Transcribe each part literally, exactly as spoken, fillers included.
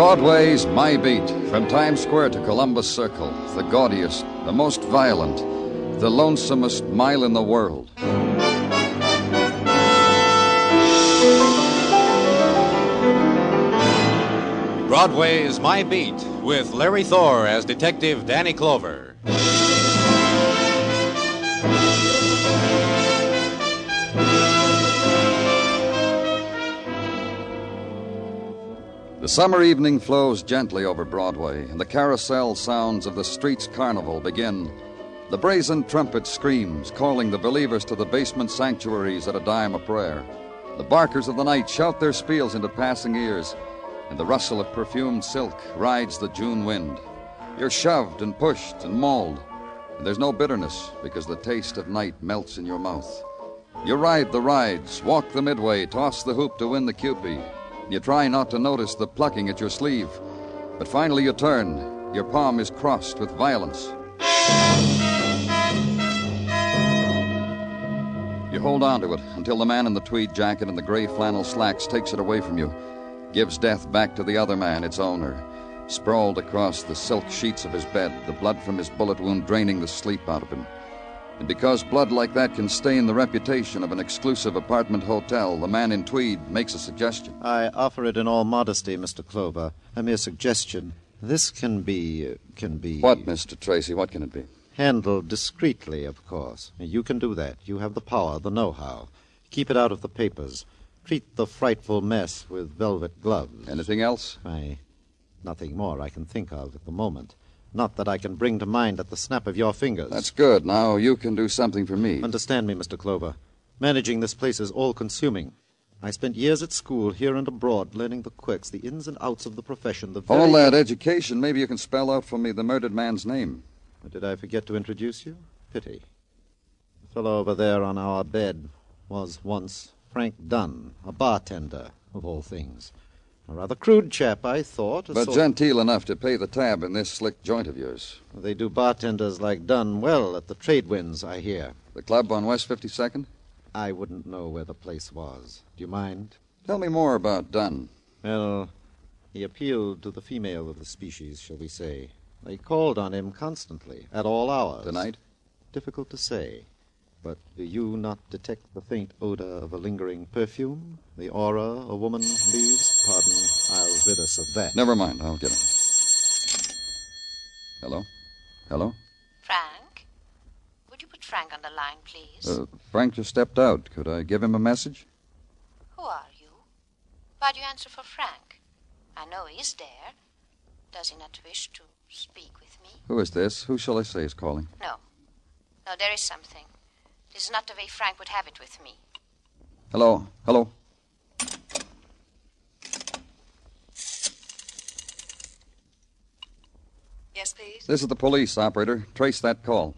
Broadway's My Beat, from Times Square to Columbus Circle, the gaudiest, the most violent, the lonesomest mile in the world. Broadway's My Beat, with Larry Thor as Detective Danny Clover. The summer evening flows gently over Broadway, and the carousel sounds of the street's carnival begin. The brazen trumpet screams, calling the believers to the basement sanctuaries at a dime a prayer. The barkers of the night shout their spiels into passing ears, and the rustle of perfumed silk rides the June wind. You're shoved and pushed and mauled, and there's no bitterness because the taste of night melts in your mouth. You ride the rides, walk the midway, toss the hoop to win the Cupid. You try not to notice the plucking at your sleeve, but finally you turn. Your palm is crossed with violence. You hold on to it until the man in the tweed jacket and the gray flannel slacks takes it away from you, gives death back to the other man, its owner, sprawled across the silk sheets of his bed, the blood from his bullet wound draining the sleep out of him. And because blood like that can stain the reputation of an exclusive apartment hotel, the man in tweed makes a suggestion. I offer it in all modesty, Mister Clover. A mere suggestion. This can be... can be... What, Mister Tracy? What can it be? Handled discreetly, of course. You can do that. You have the power, the know-how. Keep it out of the papers. Treat the frightful mess with velvet gloves. Anything else? I... nothing more I can think of at the moment. Not that I can bring to mind at the snap of your fingers. That's good. Now you can do something for me. Understand me, Mister Clover. Managing this place is all-consuming. I spent years at school, here and abroad, learning the quirks, the ins and outs of the profession, the very... All that education, maybe you can spell out for me the murdered man's name. Did I forget to introduce you? Pity. The fellow over there on our bed was once Frank Dunn, a bartender, of all things. A rather crude chap, I thought. But sort... genteel enough to pay the tab in this slick joint of yours. They do bartenders like Dunn well at the trade winds, I hear. The club on West fifty-second? I wouldn't know where the place was. Do you mind? Tell me more about Dunn. Well, he appealed to the female of the species, shall we say. They called on him constantly, at all hours. Tonight? Difficult to say. But do you not detect the faint odor of a lingering perfume? The aura a woman leaves? Pardon, I'll rid us of that. Never mind, I'll get him. Hello? Hello? Frank? Would you put Frank on the line, please? Uh, Frank just stepped out. Could I give him a message? Who are you? Why do you answer for Frank? I know he's there. Does he not wish to speak with me? Who is this? Who shall I say is calling? No. No, there is something. This is not the way Frank would have it with me. Hello? Hello? Yes, please? This is the police, operator. Trace that call.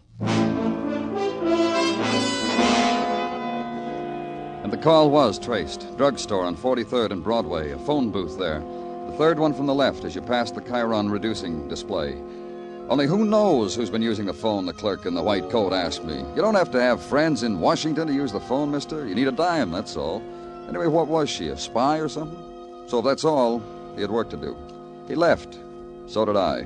And the call was traced. Drugstore on forty-third and Broadway. A phone booth there. The third one from the left as you pass the Chiron reducing display. Only who knows who's been using the phone, the clerk in the white coat asked me. You don't have to have friends in Washington to use the phone, mister. You need a dime, that's all. Anyway, what was she, a spy or something? So if that's all, he had work to do. He left. So did I.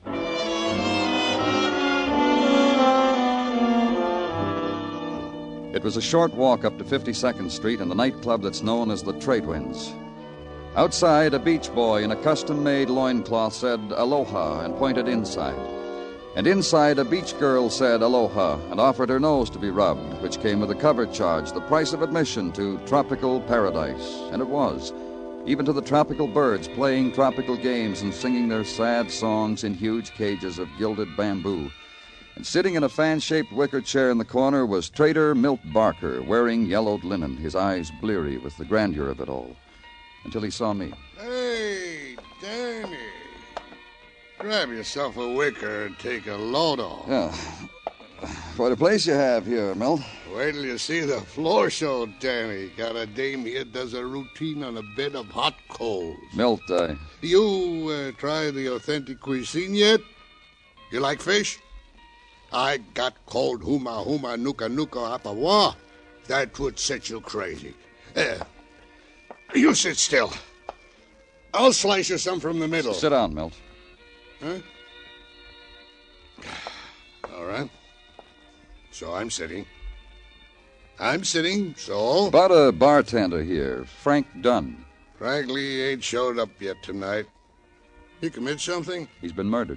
It was a short walk up to fifty-second Street and the nightclub that's known as the Trade Winds. Outside, a beach boy in a custom-made loincloth said aloha and pointed inside. And inside, a beach girl said aloha and offered her nose to be rubbed, which came with a cover charge, the price of admission to tropical paradise. And it was. Even to the tropical birds playing tropical games and singing their sad songs in huge cages of gilded bamboo. And sitting in a fan-shaped wicker chair in the corner was Trader Milt Barker, wearing yellowed linen, his eyes bleary with the grandeur of it all. Until he saw me. Hey, Danny. Grab yourself a wicker and take a load off. Yeah. Quite a place you have here, Milt. Wait till you see the floor show, Danny. Got a dame here does a routine on a bed of hot coals. Milt, I... You uh, try the authentic cuisine yet? You like fish? I got cold huma huma nuka nuka apawa. That would set you crazy. Uh, you sit still. I'll slice you some from the middle. Sit down, Milt. Huh? All right. So I'm sitting. I'm sitting, so... About a bartender here, Frank Dunn. Frankly, he ain't showed up yet tonight. He commit something? He's been murdered.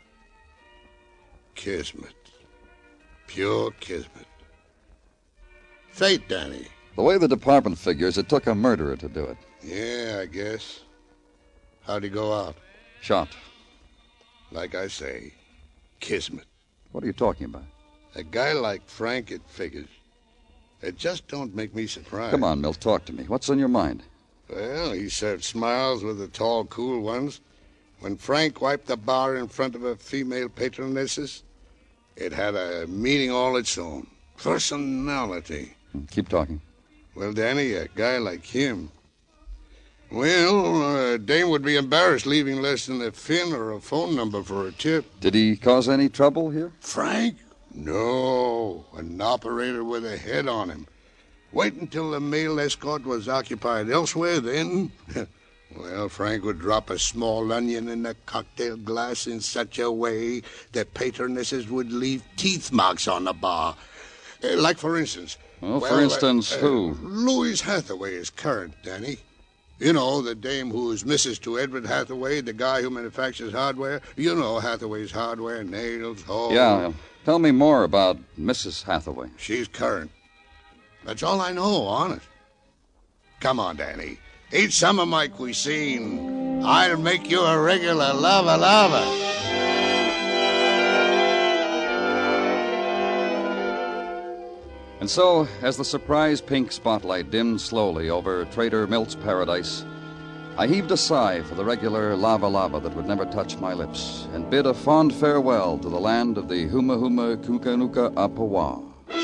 Kismet. Pure kismet. Fate, Danny. The way the department figures, it took a murderer to do it. Yeah, I guess. How'd he go out? Shot. Like I say, kismet. What are you talking about? A guy like Frank, it figures. It just don't make me surprised. Come on, Milt, talk to me. What's on your mind? Well, he served smiles with the tall, cool ones. When Frank wiped the bar in front of her female patronesses, it had a meaning all its own. Personality. Keep talking. Well, Danny, a guy like him... Well, a dame would be embarrassed leaving less than a fin or a phone number for a tip. Did he cause any trouble here? Frank? No. An operator with a head on him. Wait until the male escort was occupied elsewhere, then... Well, Frank would drop a small onion in a cocktail glass in such a way that patronesses would leave teeth marks on the bar. Uh, like, for instance... Well, well for instance, uh, uh, who? Louise Hathaway is current, Danny. You know, the dame who's missus to Edward Hathaway, the guy who manufactures hardware. You know Hathaway's hardware, nails, holes. Yeah, tell me more about Missus Hathaway. She's current. That's all I know, honest. Come on, Danny. Eat some of my cuisine. I'll make you a regular lava-lava. And so, as the surprise pink spotlight dimmed slowly over Trader Milt's paradise, I heaved a sigh for the regular lava-lava that would never touch my lips, and bid a fond farewell to the land of the Huma Huma Kukanuka Apawa.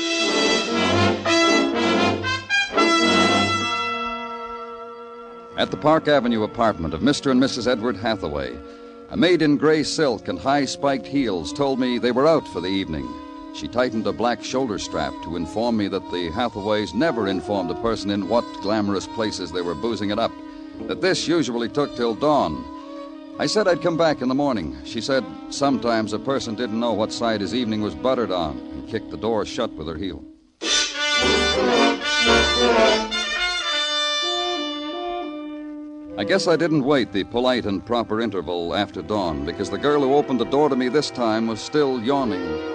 At the Park Avenue apartment of Mister and Missus Edward Hathaway, a maid in gray silk and high-spiked heels told me they were out for the evening. She tightened a black shoulder strap to inform me that the Hathaways never informed a person in what glamorous places they were boozing it up, that this usually took till dawn. I said I'd come back in the morning. She said sometimes a person didn't know what side his evening was buttered on, and kicked the door shut with her heel. I guess I didn't wait the polite and proper interval after dawn, because the girl who opened the door to me this time was still yawning.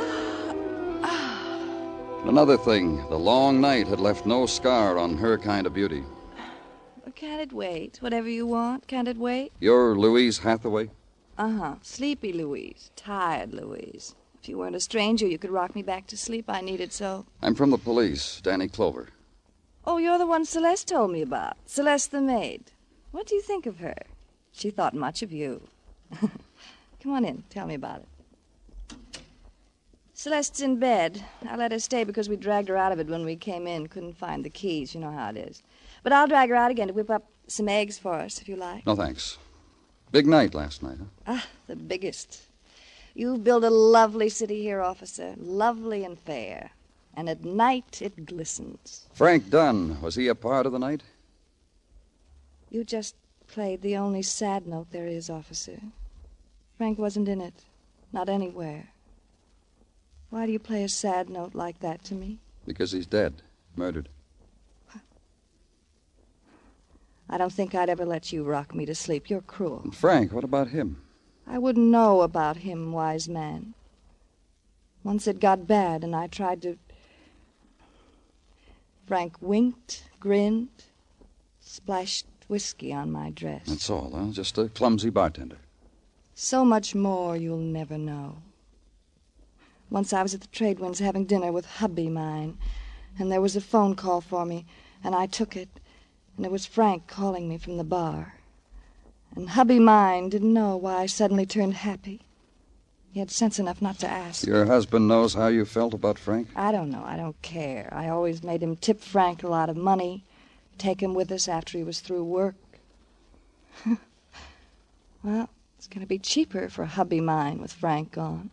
Another thing, the long night had left no scar on her kind of beauty. Can't it wait? Whatever you want, can't it wait? You're Louise Hathaway? Uh-huh. Sleepy Louise. Tired Louise. If you weren't a stranger, you could rock me back to sleep. I need it so. I'm from the police, Danny Clover. Oh, you're the one Celeste told me about. Celeste the maid. What do you think of her? She thought much of you. Come on in. Tell me about it. Celeste's in bed. I let her stay because we dragged her out of it when we came in. Couldn't find the keys. You know how it is. But I'll drag her out again to whip up some eggs for us, if you like. No, thanks. Big night last night, huh? Ah, the biggest. You build a lovely city here, officer. Lovely and fair. And at night, it glistens. Frank Dunn, was he a part of the night? You just played the only sad note there is, officer. Frank wasn't in it. Not anywhere. Why do you play a sad note like that to me? Because he's dead. Murdered. I don't think I'd ever let you rock me to sleep. You're cruel. And Frank, what about him? I wouldn't know about him, wise man. Once it got bad, and I tried to... Frank winked, grinned, splashed whiskey on my dress. That's all, huh? Just a clumsy bartender. So much more you'll never know. Once I was at the Trade Winds having dinner with hubby mine, and there was a phone call for me, and I took it, and it was Frank calling me from the bar. And hubby mine didn't know why I suddenly turned happy. He had sense enough not to ask. Your husband knows how you felt about Frank? I don't know. I don't care. I always made him tip Frank a lot of money, take him with us after he was through work. Well, it's going to be cheaper for hubby mine with Frank gone.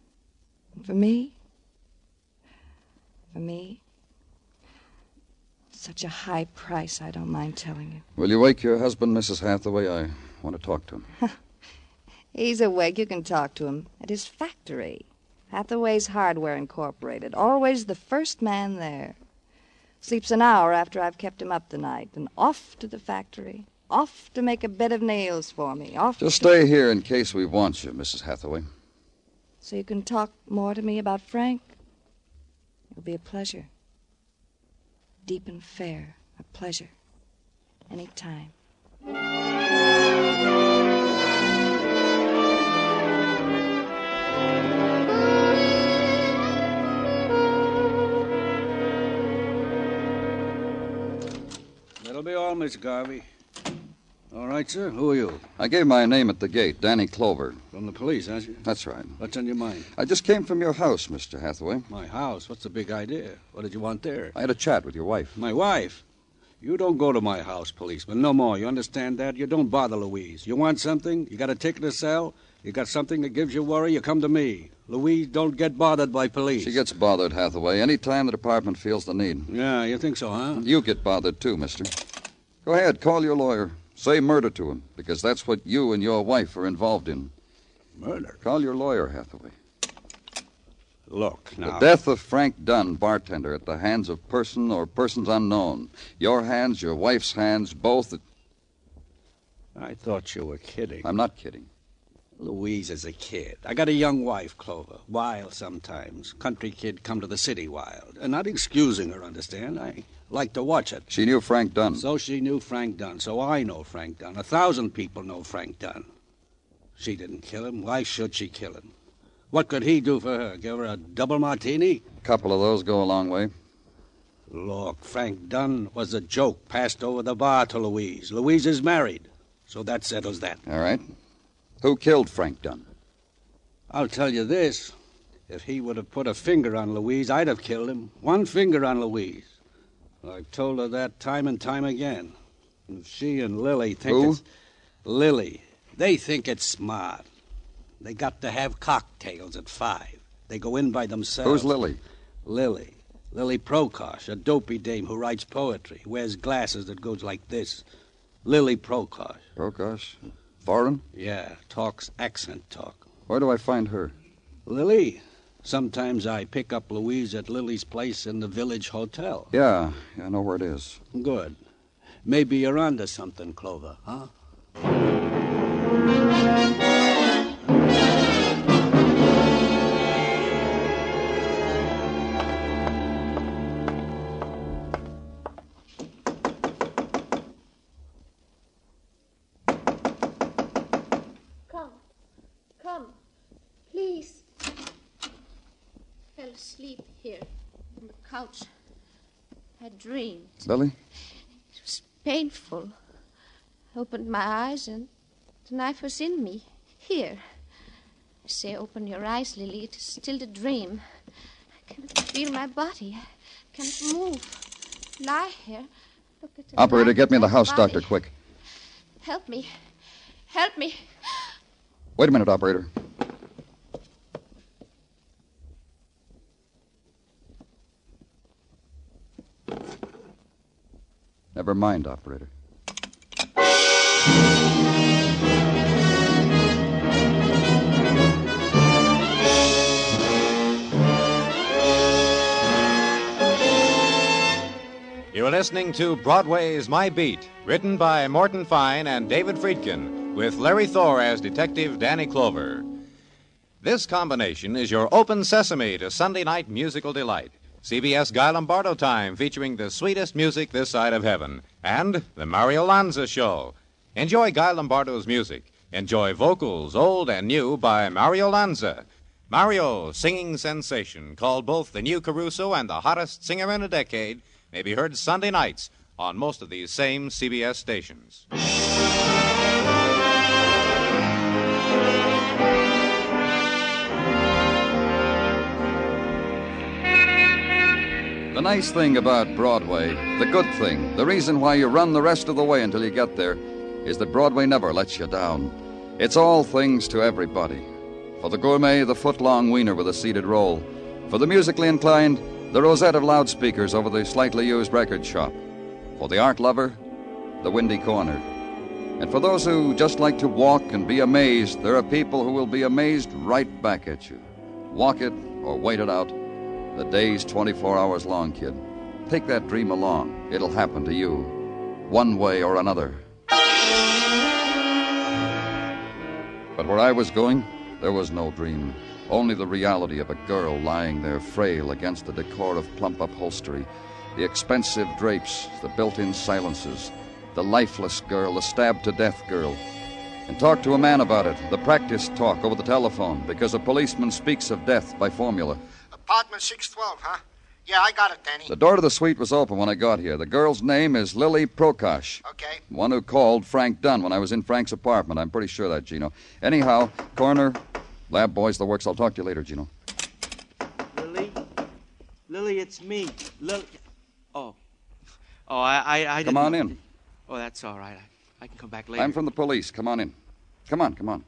And for me, for me, Such a high price, I don't mind telling you. Will you wake your husband, Missus Hathaway? I want to talk to him. He's awake. You can talk to him at his factory. Hathaway's Hardware Incorporated. Always the first man there. Sleeps an hour after I've kept him up the night. And off to the factory. Off to make a bed of nails for me. Off Just to... stay here in case we want you, Missus Hathaway. So you can talk more to me about Frank? It'll be a pleasure. Deep and fair. A pleasure. Any time. That'll be all, Miss Garvey. All right, sir. Who are you? I gave my name at the gate, Danny Clover. From the police, aren't you? That's right. What's on your mind? I just came from your house, Mister Hathaway. My house? What's the big idea? What did you want there? I had a chat with your wife. My wife? You don't go to my house, policeman. No more. You understand that? You don't bother Louise. You want something? You got a ticket to sell? You got something that gives you worry? You come to me. Louise don't get bothered by police. She gets bothered, Hathaway, any time the department feels the need. Yeah, you think so, huh? You get bothered, too, mister. Go ahead, call your lawyer. Say murder to him, because that's what you and your wife are involved in. Murder? Call your lawyer, Hathaway. Look, now... The death of Frank Dunn, bartender, at the hands of person or persons unknown. Your hands, your wife's hands, both... At... I thought you were kidding. I'm not kidding. Louise is a kid. I got a young wife, Clover. Wild sometimes. Country kid come to the city wild. And not excusing her, understand? I like to watch it. She knew Frank Dunn. So she knew Frank Dunn. So I know Frank Dunn. A thousand people know Frank Dunn. She didn't kill him. Why should she kill him? What could he do for her? Give her a double martini? A couple of those go a long way. Look, Frank Dunn was a joke passed over the bar to Louise. Louise is married. So that settles that. All right. Who killed Frank Dunn? I'll tell you this. If he would have put a finger on Louise, I'd have killed him. One finger on Louise. I've told her that time and time again. And she and Lily think Who? it's... Lily. They think it's smart. They got to have cocktails at five. They go in by themselves. Who's Lily? Lily. Lily Prokosh, a dopey dame who writes poetry, wears glasses that goes like this. Lily Prokosh. Prokosh? Foreign? Yeah, talks accent talk. Where do I find her? Lily. Sometimes I pick up Louise at Lily's place in the village hotel. Yeah, yeah, I know where it is. Good. Maybe you're onto something, Clover, huh? Come. Come. Please. Fell asleep here on the couch. I dreamed. Lily? It was painful. I opened my eyes and the knife was in me. Here. I say, open your eyes, Lily. It is still a dream. I cannot feel my body. I cannot move. Lie here. Look at the Operator, knife get me in the my house body. doctor, quick. Help me. Help me. Wait a minute, operator. Never mind, operator. You're listening to Broadway's My Beat, written by Morton Fine and David Friedkin, with Larry Thor as Detective Danny Clover. This combination is your open sesame to Sunday night musical delight. C B S Guy Lombardo Time, featuring the sweetest music this side of heaven, and the Mario Lanza Show. Enjoy Guy Lombardo's music. Enjoy vocals, old and new, by Mario Lanza. Mario, singing sensation, called both the new Caruso and the hottest singer in a decade, may be heard Sunday nights on most of these same C B S stations. The nice thing about Broadway, the good thing, the reason why you run the rest of the way until you get there, is that Broadway never lets you down. It's all things to everybody. For the gourmet, the foot-long wiener with a seated roll. For the musically inclined, the rosette of loudspeakers over the slightly used record shop. For the art lover, the Windy Corner. And for those who just like to walk and be amazed, there are people who will be amazed right back at you. Walk it or wait it out. The day's twenty-four hours long, kid. Take that dream along. It'll happen to you, one way or another. But where I was going, there was no dream. Only the reality of a girl lying there frail against the decor of plump upholstery, the expensive drapes, the built-in silences, the lifeless girl, the stabbed-to-death girl. And talk to a man about it, the practice talk over the telephone, because a policeman speaks of death by formula. Apartment six twelve, huh? Yeah, I got it, Danny. The door to the suite was open when I got here. The girl's name is Lily Prokosh. Okay. One who called Frank Dunn when I was in Frank's apartment. I'm pretty sure of that, Gino. Anyhow, coroner, lab boys, the works. I'll talk to you later, Gino. Lily? Lily, it's me. Lily. Oh. Oh, I, I, I didn't... Come on in. Oh, that's all right. I, I can come back later. I'm from the police. Come on in. Come on, come on.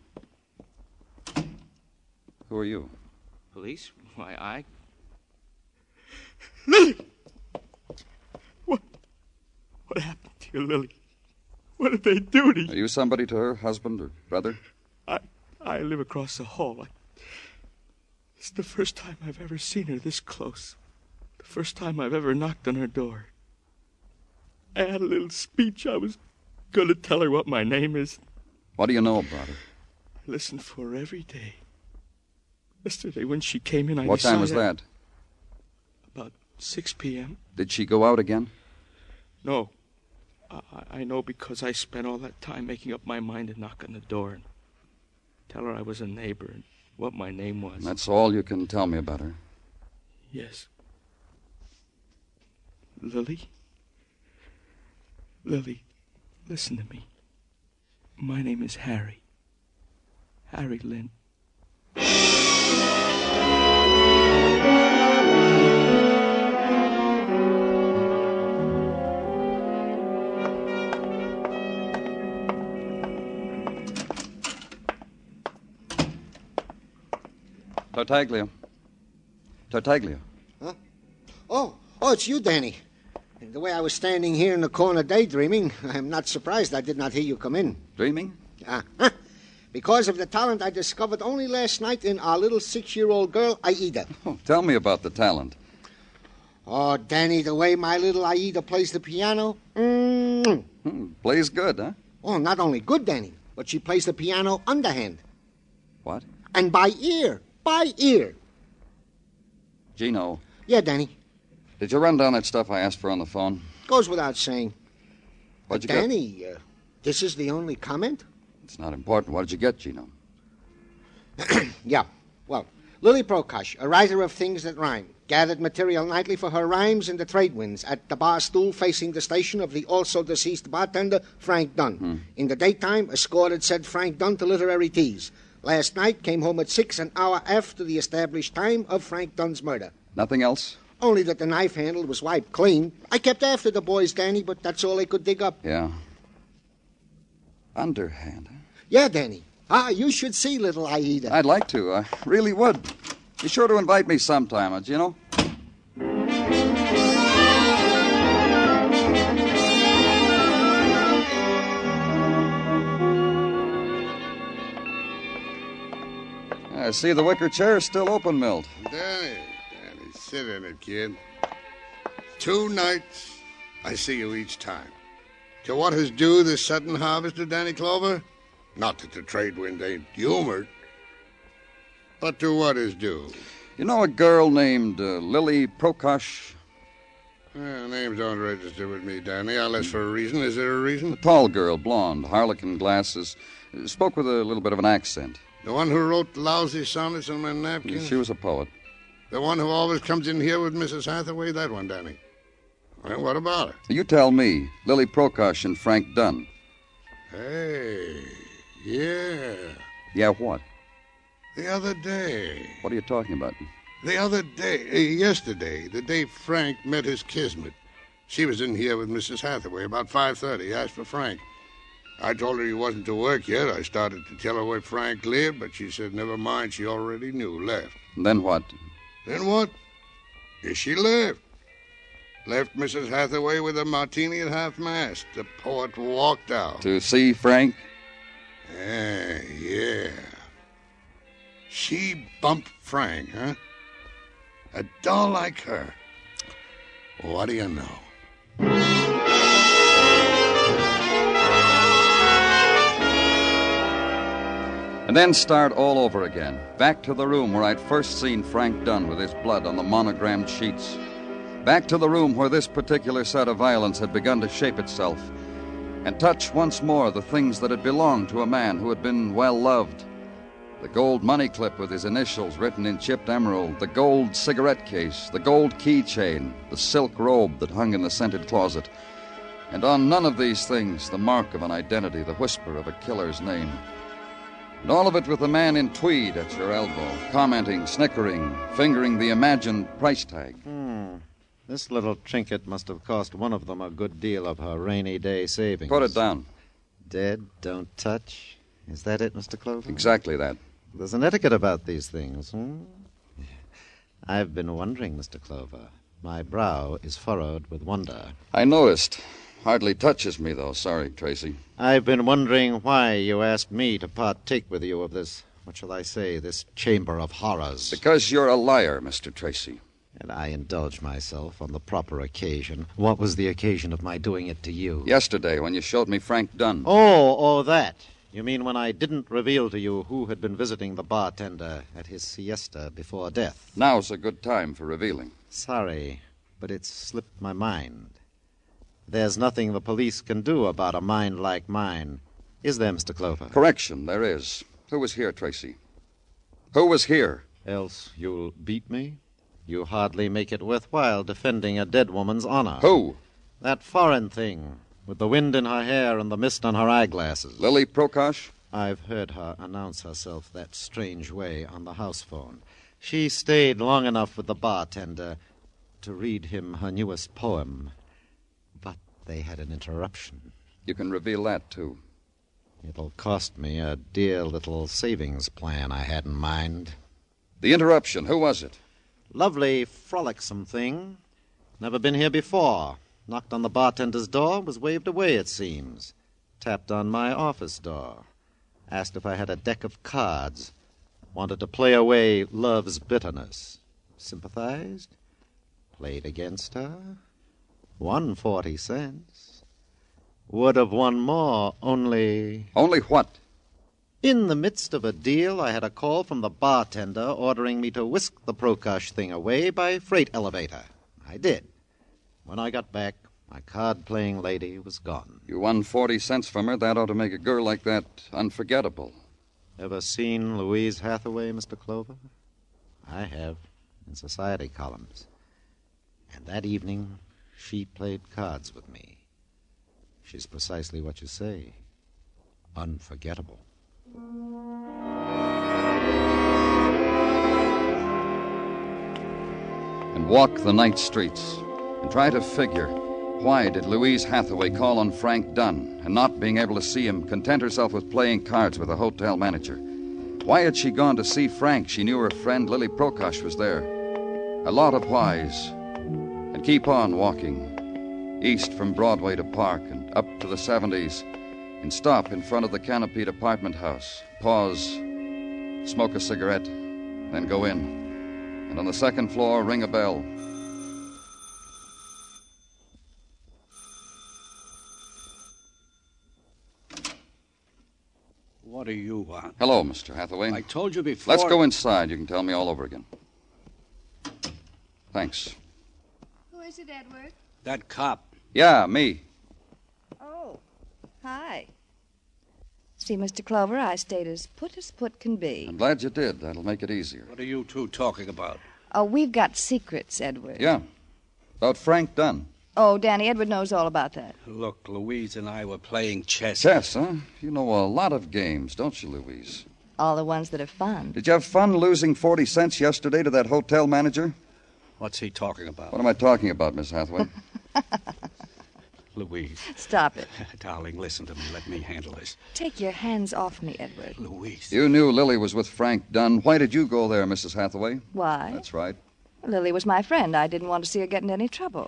Who are you? Police? Why, I... Lily! What? What happened to you, Lily? What did they do to you? Are you somebody to her, husband or brother? I I live across the hall. I, it's the first time I've ever seen her this close. The first time I've ever knocked on her door. I had a little speech. I was going to tell her what my name is. What do you know about her? I listened for her every day. Yesterday when she came in, I What time was decided- that? About six p.m. Did she go out again? No. I, I know because I spent all that time making up my mind to knock on the door and tell her I was a neighbor and what my name was. That's all you can tell me about her. Yes. Lily? Lily, listen to me. My name is Harry. Harry Lynn. Tartaglia. Tartaglia. Huh? Oh, oh, it's you, Danny. The way I was standing here in the corner daydreaming, I'm not surprised I did not hear you come in. Dreaming? Ah, huh. Because of the talent I discovered only last night in our little six-year-old girl, Aida. Oh, tell me about the talent. Oh, Danny, the way my little Aida plays the piano. Mm. Hmm, plays good, huh? Oh, not only good, Danny, but she plays the piano underhand. What? And by ear. By ear. Gino. Yeah, Danny. Did you run down that stuff I asked for on the phone? Goes without saying. What'd you but Danny, get? Uh, this is the only comment? It's not important. What did you get, Gino? Yeah. Well, Lily Prokosh, a writer of things that rhyme, gathered material nightly for her rhymes in the trade winds at the bar stool facing the station of the also deceased bartender, Frank Dunn. Hmm. In the daytime, escorted said Frank Dunn to literary teas. Last night, came home at six, an hour after the established time of Frank Dunn's murder. Nothing else? Only that the knife handle was wiped clean. I kept after the boys, Danny, but that's all they could dig up. Yeah. Underhand, huh? Yeah, Danny. Ah, you should see little Aida. I'd like to. I really would. Be sure to invite me sometime, uh, Gino. I see the wicker chair is still open, Milt. Danny, Danny, sit in it, kid. Two nights, I see you each time. To what is due this sudden harvest of Danny Clover? Not that the trade wind ain't humored, but to what is due? You know a girl named uh, Lily Prokosh? Well, names don't register with me, Danny, unless for a reason. Is there a reason? A tall girl, blonde, harlequin glasses, spoke with a little bit of an accent. The one who wrote lousy sonnets on my napkins? She was a poet. The one who always comes in here with Missus Hathaway? That one, Danny. Well, what about her? You tell me. Lily Prokosh and Frank Dunn. Hey, yeah. Yeah, what? The other day. What are you talking about? The other day, uh, yesterday, the day Frank met his kismet. She was in here with Missus Hathaway about five thirty. Asked for Frank. I told her he wasn't to work yet. I started to tell her where Frank lived, but she said never mind, she already knew, left. And then what? Then what? Yes, she left. Left Missus Hathaway with a martini at half-mast. The poet walked out. To see Frank? Yeah, yeah. She bumped Frank, huh? A doll like her. What do you know? And then start all over again. Back to the room where I'd first seen Frank Dunn with his blood on the monogrammed sheets. Back to the room where this particular set of violence had begun to shape itself. And touch once more the things that had belonged to a man who had been well loved. The gold money clip with his initials written in chipped emerald, the gold cigarette case, the gold keychain, the silk robe that hung in the scented closet. And on none of these things the mark of an identity, the whisper of a killer's name. And all of it with a man in tweed at your elbow, commenting, snickering, fingering the imagined price tag. Hmm. This little trinket must have cost one of them a good deal of her rainy day savings. Put it down. Dead, don't touch. Is that it, Mister Clover? Exactly that. There's an etiquette about these things, hmm? I've been wondering, Mister Clover. My brow is furrowed with wonder. I noticed. Hardly touches me, though. Sorry, Tracy. I've been wondering why you asked me to partake with you of this, what shall I say, this chamber of horrors. Because you're a liar, Mister Tracy. And I indulge myself on the proper occasion. What was the occasion of my doing it to you? Yesterday, when you showed me Frank Dunn. Oh, oh, that. You mean when I didn't reveal to you who had been visiting the bartender at his siesta before death? Now's a good time for revealing. Sorry, but it's slipped my mind. There's nothing the police can do about a mind like mine. Is there, Mister Clover? Correction, there is. Who was here, Tracy? Who was here? Else you'll beat me? You hardly make it worthwhile defending a dead woman's honor. Who? That foreign thing, with the wind in her hair and the mist on her eyeglasses. Lily Prokosh? I've heard her announce herself that strange way on the house phone. She stayed long enough with the bartender to read him her newest poem. But they had an interruption. You can reveal that, too. It'll cost me a dear little savings plan I had in mind. The interruption, who was it? Lovely, frolicsome thing. Never been here before. Knocked on the bartender's door, was waved away, it seems. Tapped on my office door. Asked if I had a deck of cards. Wanted to play away love's bitterness. Sympathized. Played against her. Won forty cents. Would have won more, only... Only what? In the midst of a deal, I had a call from the bartender ordering me to whisk the Prokosh thing away by freight elevator. I did. When I got back, my card-playing lady was gone. You won forty cents from her. That ought to make a girl like that unforgettable. Ever seen Louise Hathaway, Mister Clover? I have, in society columns. And that evening, she played cards with me. She's precisely what you say. Unforgettable. And walk the night streets and try to figure, why did Louise Hathaway call on Frank Dunn and, not being able to see him, content herself with playing cards with a hotel manager? Why had she gone to see Frank? She knew her friend Lily Prokosh was there. A lot of whys. And keep on walking, east from Broadway to Park and up to the seventies, and stop in front of the canopied apartment house, pause, smoke a cigarette, then go in. And on the second floor, ring a bell. What do you want? Hello, Mister Hathaway. I told you before... Let's go inside. You can tell me all over again. Thanks. Who is it, Edward? That cop. Yeah, me. Oh, hi. See, Mister Clover, I stayed as put as put can be. I'm glad you did. That'll make it easier. What are you two talking about? Oh, we've got secrets, Edward. Yeah, about Frank Dunn. Oh, Danny, Edward knows all about that. Look, Louise and I were playing chess. Chess, huh? You know a lot of games, don't you, Louise? All the ones that are fun. Did you have fun losing forty cents yesterday to that hotel manager? What's he talking about? What am I talking about, Miss Hathaway? Louise. Stop it. Darling, listen to me. Let me handle this. Take your hands off me, Edward. Louise. You knew Lily was with Frank Dunn. Why did you go there, Missus Hathaway? Why? That's right. Lily was my friend. I didn't want to see her get into any trouble.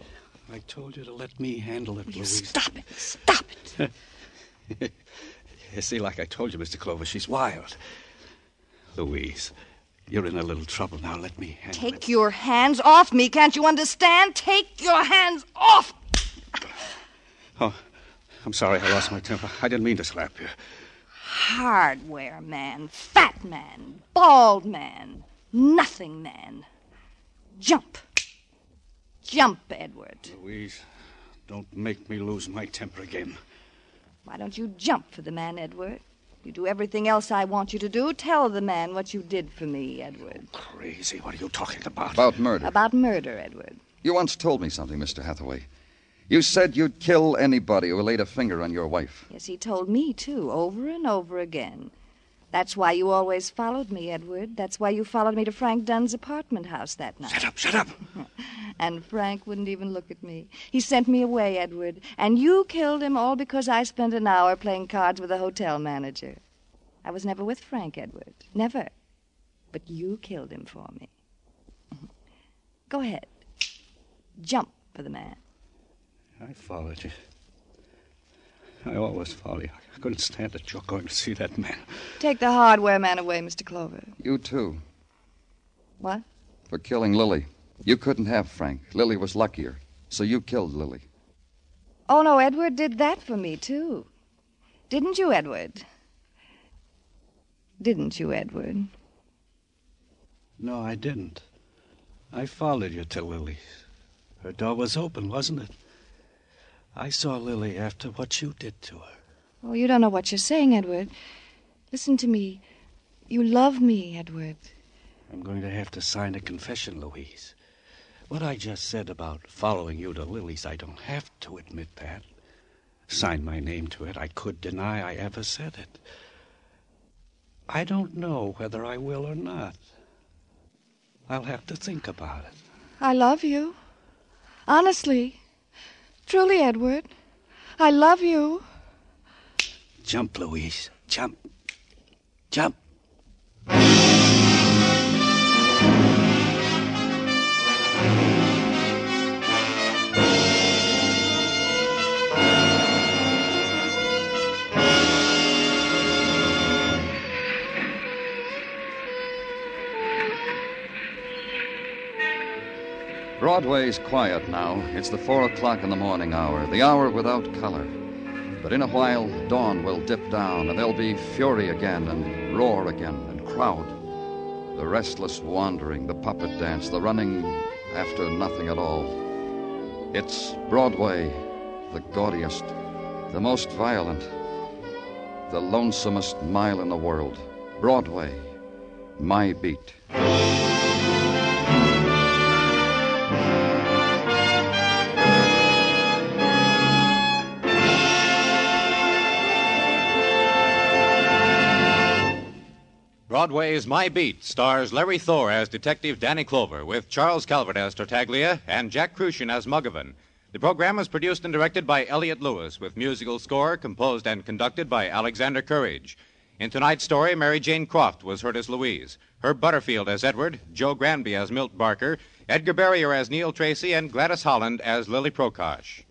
I told you to let me handle it, Will you Louise. stop it? Stop it. You see, like I told you, Mister Clover, she's wild. Louise, you're in a little trouble now. Let me handle Take it. your hands off me. Can't you understand? Take your hands off. Oh, I'm sorry. I lost my temper. I didn't mean to slap you. Hardware man, fat man, bald man, nothing man. Jump. Jump, Edward. Louise, don't make me lose my temper again. Why don't you jump for the man, Edward? You do everything else I want you to do. Tell the man what you did for me, Edward. Crazy. What are you talking about? About murder. About murder, Edward. You once told me something, Mister Hathaway. You said you'd kill anybody who laid a finger on your wife. Yes, he told me, too, over and over again. That's why you always followed me, Edward. That's why you followed me to Frank Dunn's apartment house that night. Shut up, shut up. And Frank wouldn't even look at me. He sent me away, Edward. And you killed him all because I spent an hour playing cards with a hotel manager. I was never with Frank, Edward. Never. But you killed him for me. Go ahead. Jump for the man. I followed you. I always follow you. I couldn't stand it. You're going to see that man. Take the hardware man away, Mister Clover. You, too. What? For killing Lily. You couldn't have Frank. Lily was luckier. So you killed Lily. Oh, no, Edward did that for me, too. Didn't you, Edward? Didn't you, Edward? No, I didn't. I followed you to Lily's. Her door was open, wasn't it? I saw Lily after what you did to her. Oh, you don't know what you're saying, Edward. Listen to me. You love me, Edward. I'm going to have to sign a confession, Louise. What I just said about following you to Lily's, I don't have to admit that. Sign my name to it. I could deny I ever said it. I don't know whether I will or not. I'll have to think about it. I love you. Honestly. Truly, Edward. I love you. Jump, Louise. Jump. Jump. Broadway's quiet now. It's the four o'clock in the morning hour, the hour without color. But in a while, dawn will dip down, and there'll be fury again, and roar again, and crowd. The restless wandering, the puppet dance, the running after nothing at all. It's Broadway, the gaudiest, the most violent, the lonesomest mile in the world. Broadway, my beat. Broadway's My Beat stars Larry Thor as Detective Danny Clover, with Charles Calvert as Tartaglia and Jack Crucian as Muggavan. The program was produced and directed by Elliott Lewis, with musical score composed and conducted by Alexander Courage. In tonight's story, Mary Jane Croft was heard as Louise, Herb Butterfield as Edward, Joe Granby as Milt Barker, Edgar Barrier as Neil Tracy, and Gladys Holland as Lily Prokosh.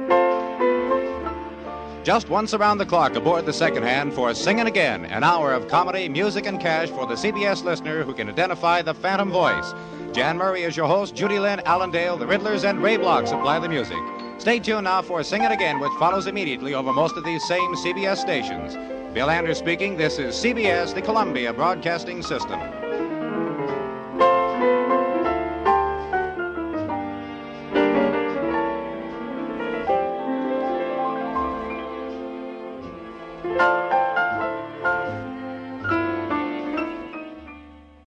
Just once around the clock aboard the second hand for Singin' Again, an hour of comedy, music, and cash for the C B S listener who can identify the phantom voice. Jan Murray is your host, Judy Lynn, Alan Dale, the Riddlers, and Ray Block supply the music. Stay tuned now for Singin' Again, which follows immediately over most of these same C B S stations. Bill Anders speaking. This is C B S, the Columbia Broadcasting System.